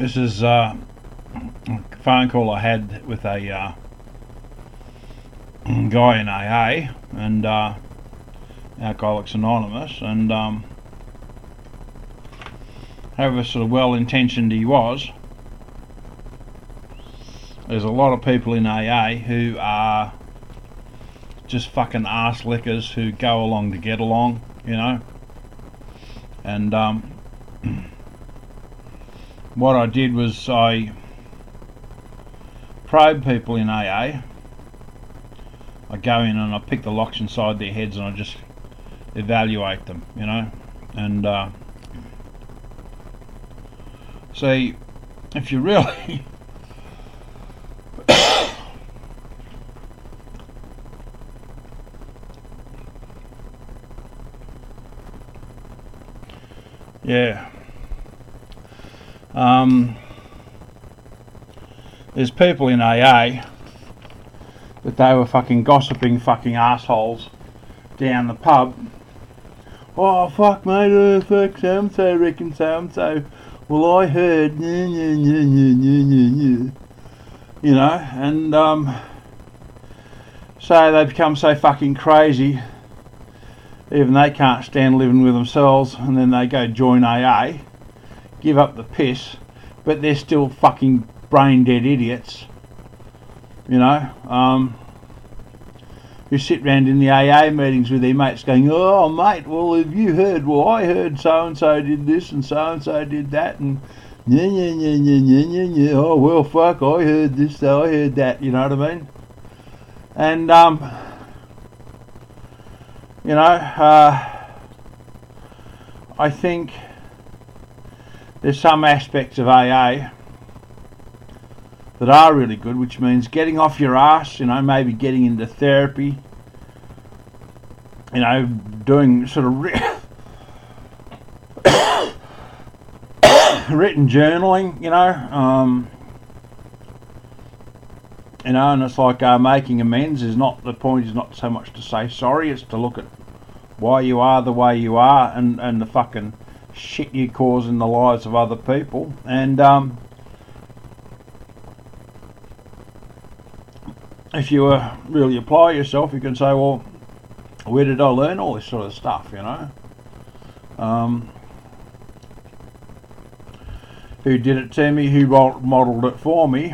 This is a phone call I had with a guy in AA and Alcoholics Anonymous, and however sort of well-intentioned he was, there's a lot of people in AA who are just fucking arse lickers who go along to get along, you know. And what I did was I probe people in AA. I go in and I pick the locks inside their heads and I just evaluate them, you know. And see, if you really yeah, there's people in AA that they were fucking gossiping fucking assholes down the pub. Oh fuck mate, fuck so-and-so reckon so-and-so. Well I heard, you know, and so they become so fucking crazy, even they can't stand living with themselves, and then they go join AA, give up the piss, but they're still fucking brain dead idiots, you know. Who sit round in the AA meetings with their mates going, oh mate, well have you heard, well I heard so and so did this and so did that, and oh well fuck, I heard this, so I heard that, you know what I mean? And you know, I think there's some aspects of AA that are really good, which means getting off your ass, you know, maybe getting into therapy, you know, doing sort of written journaling, you know, and it's like making amends is not the point, is not so much to say sorry, it's to look at why you are the way you are and the fucking shit you cause in the lives of other people. And if you really apply yourself, you can say, well, where did I learn all this sort of stuff, you know? Who did it to me, who modelled it for me,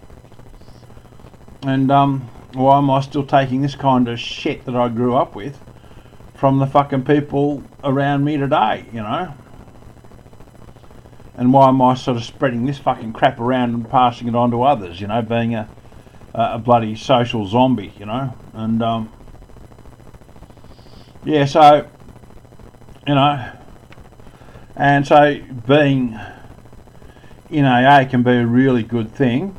and why am I still taking this kind of shit that I grew up with from the fucking people around me today, you know? And why am I sort of spreading this fucking crap around and passing it on to others, you know, being a bloody social zombie, you know? And yeah, so, you know, and so being in AA can be a really good thing,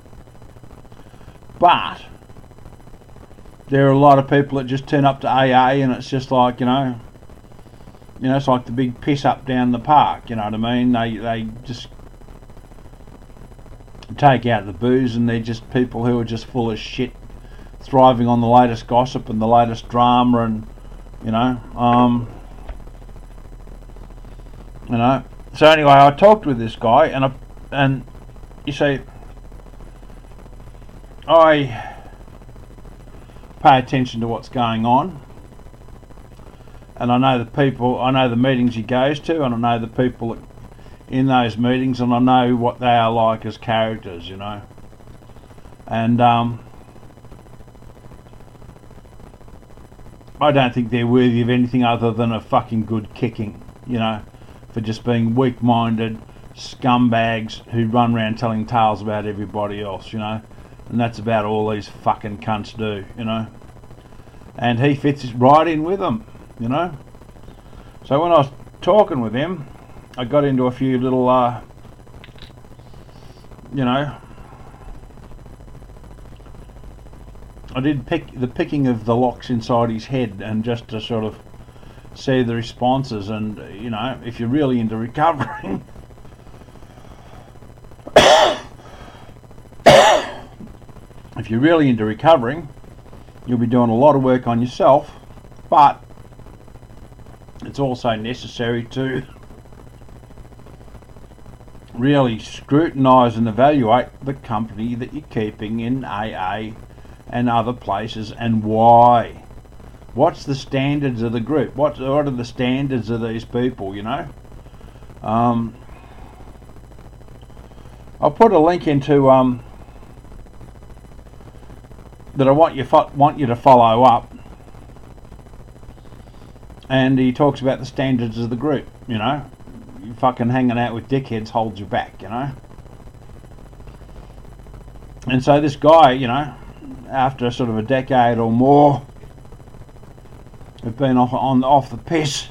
but there are a lot of people that just turn up to AA and it's just like, you know, it's like the big piss up down the park, you know what I mean? They just take out the booze and they're just people who are just full of shit, thriving on the latest gossip and the latest drama, and you know, so anyway, I talked with this guy, and you see, I pay attention to what's going on, and I know the people, I know the meetings he goes to, and I know the people in those meetings, and I know what they are like as characters, you know. And I don't think they're worthy of anything other than a fucking good kicking, you know, for just being weak-minded scumbags who run around telling tales about everybody else, you know. And that's about all these fucking cunts do, you know. And he fits right in with them, you know. So when I was talking with him, I got into a few little, you know, I did the picking of the locks inside his head, and just to sort of see the responses. And you know, if you're really into recovering, you'll be doing a lot of work on yourself, but it's also necessary to really scrutinise and evaluate the company that you're keeping in AA and other places, and why. What's the standards of the group? What are the standards of these people, you know? I'll put a link into that I want you to follow up, and he talks about the standards of the group, you know? You fucking hanging out with dickheads holds you back, you know? And so this guy, you know, after sort of a decade or more of being off the piss,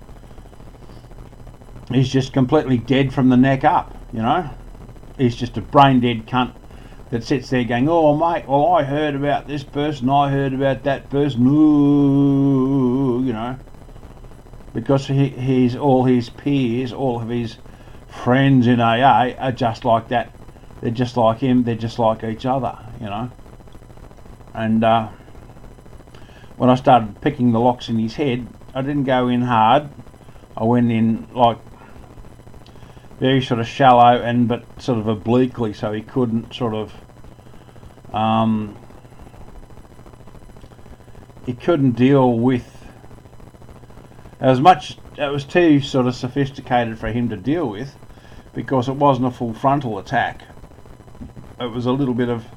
he's just completely dead from the neck up, you know? He's just a brain dead cunt that sits there going, oh mate, well I heard about this person, I heard about that person, ooh, you know? Because he's all his peers, all of his friends in AA are just like that. They're just like him, they're just like each other, you know? And when I started picking the locks in his head, I didn't go in hard. I went in like very sort of shallow and but sort of obliquely, so he couldn't sort of he couldn't deal with it was too sort of sophisticated for him to deal with, because it wasn't a full frontal attack. It was a little bit of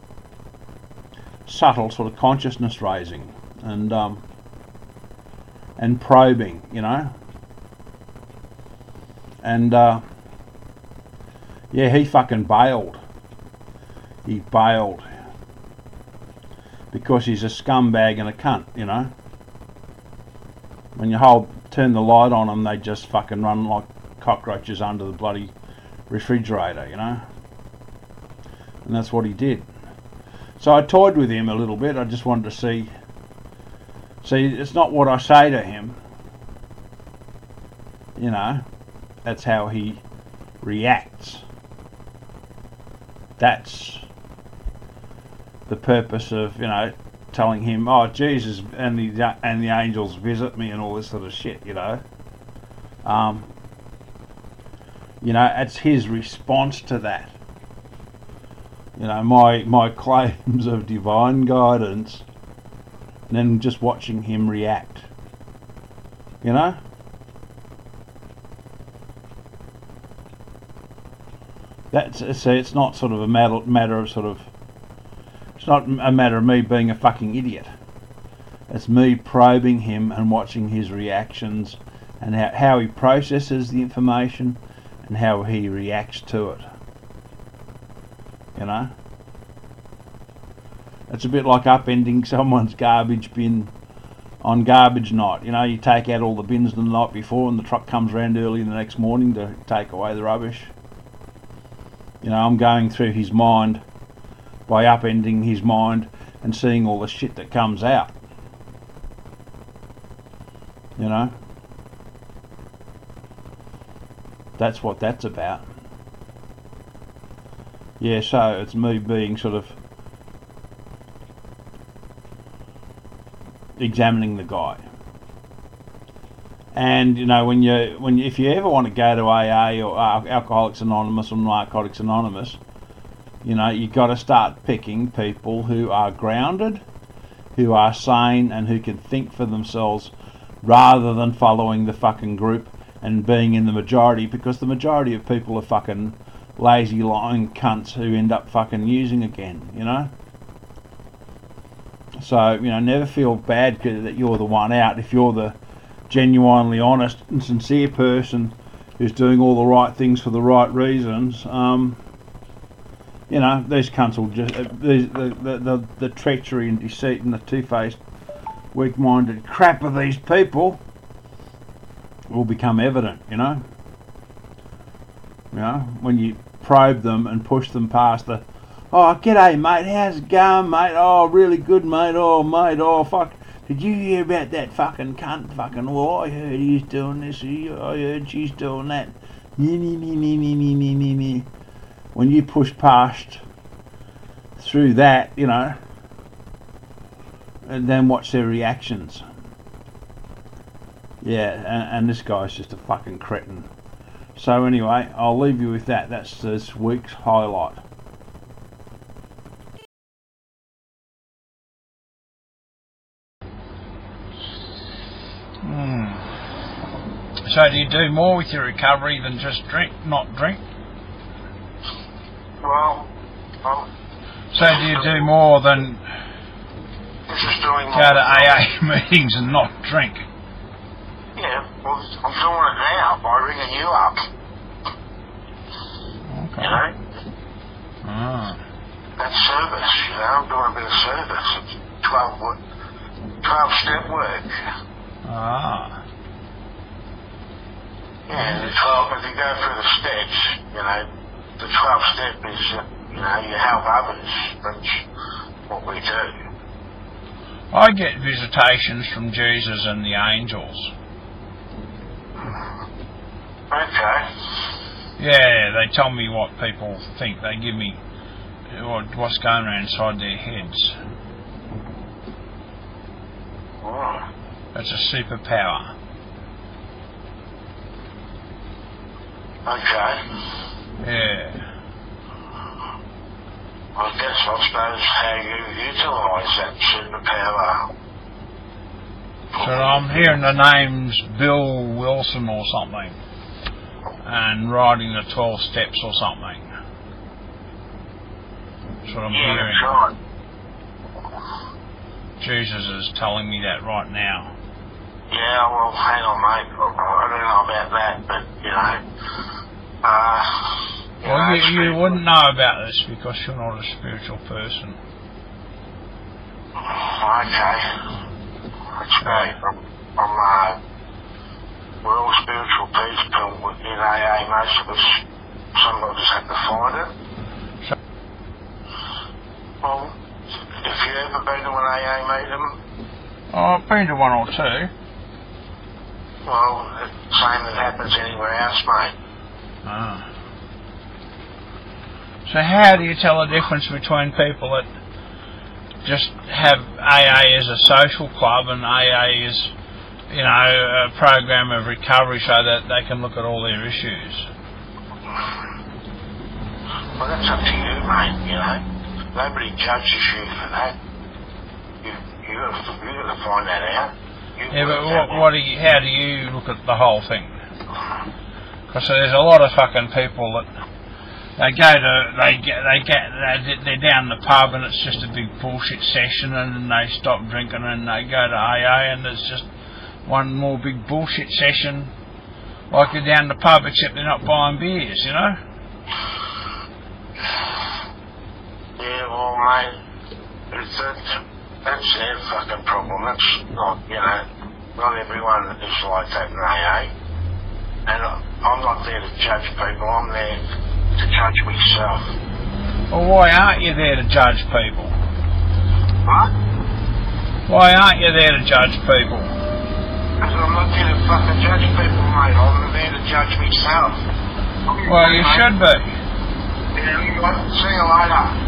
subtle sort of consciousness raising and probing, you know. And yeah, he fucking bailed. He bailed because he's a scumbag and a cunt, you know. When you turn the light on them, they just fucking run like cockroaches under the bloody refrigerator, you know. And that's what he did. So I toyed with him a little bit. I just wanted to see, it's not what I say to him, you know, that's how he reacts. That's the purpose of, you know, telling him, oh, Jesus and the angels visit me and all this sort of shit, you know. You know, it's his response to that. You know, my claims of divine guidance, and then just watching him react, you know. It's not sort of a matter of sort of, it's not a matter of me being a fucking idiot. It's me probing him and watching his reactions and how he processes the information and how he reacts to it. You know? It's a bit like upending someone's garbage bin on garbage night. You know, you take out all the bins the night before and the truck comes around early the next morning to take away the rubbish. You know, I'm going through his mind by upending his mind and seeing all the shit that comes out. You know? That's what that's about. Yeah, so it's me being sort of examining the guy. And you know, if you ever want to go to AA or Alcoholics Anonymous or Narcotics Anonymous, you know, you got to start picking people who are grounded, who are sane, and who can think for themselves, rather than following the fucking group and being in the majority, because the majority of people are fucking lazy, lying cunts who end up fucking using again, you know. So, you know, never feel bad that you're the one out. If you're the genuinely honest and sincere person who's doing all the right things for the right reasons, you know, these cunts will just the treachery and deceit and the two-faced, weak-minded crap of these people will become evident, you know. You know, when you probe them and push them past the, oh, g'day mate, how's it going mate, oh, really good mate, oh fuck, did you hear about that fucking cunt, fucking, well, I heard he's doing this, I heard she's doing that, when you push past through that, you know, and then watch their reactions. Yeah, and this guy's just a fucking cretin. So anyway, I'll leave you with that. That's this week's highlight. So do you do more with your recovery than just not drink? Well, so do you do more than just doing go to AA meetings and not drink? Yeah, well, I'm doing it now by ringing you up. Okay. You know? That's service, you know, I'm doing a bit of service. It's 12-step work. Yeah, the 12, if you go through the steps, you know, the 12th step is, you know, you help others. That's what we do. I get visitations from Jesus and the angels. Okay. Yeah, they tell me what people think. They give me what's going on inside their heads. Oh. That's a superpower. Okay. Yeah. I suppose how you utilise that superpower. So I'm hearing the names Bill Wilson or something, and riding the 12 steps or something. That's what I'm hearing. That's right. Jesus is telling me that right now. Yeah, well, hang on, mate. I don't know about that, but, you know... well, you wouldn't know about this because you're not a spiritual person. Okay. That's great. We're all spiritual people in AA. Most of us, some of us have to find it. Well, have you ever been to an AA meeting? Oh, I've been to one or two. Well, the same that happens anywhere else, mate. So how do you tell the difference between people that just have AA as a social club and AA as, you know, a program of recovery so that they can look at all their issues? Well, that's up to you, mate, you know. Nobody judges you for that. You got to find that out. Yeah, but how do you look at the whole thing? Because there's a lot of fucking people that they're down the pub and it's just a big bullshit session, and then they stop drinking and they go to AA and there's just one more big bullshit session, like they're down the pub except they're not buying beers, you know? Yeah, well, mate, that's their fucking problem. That's not, you know, not everyone is like that in AA. And I'm not there to judge people, I'm there to judge myself. Well, why aren't you there to judge people? What? Why aren't you there to judge people? Because I'm not there to fucking judge people, mate. I'm there to judge myself. Well, you should be. Yeah, see you later.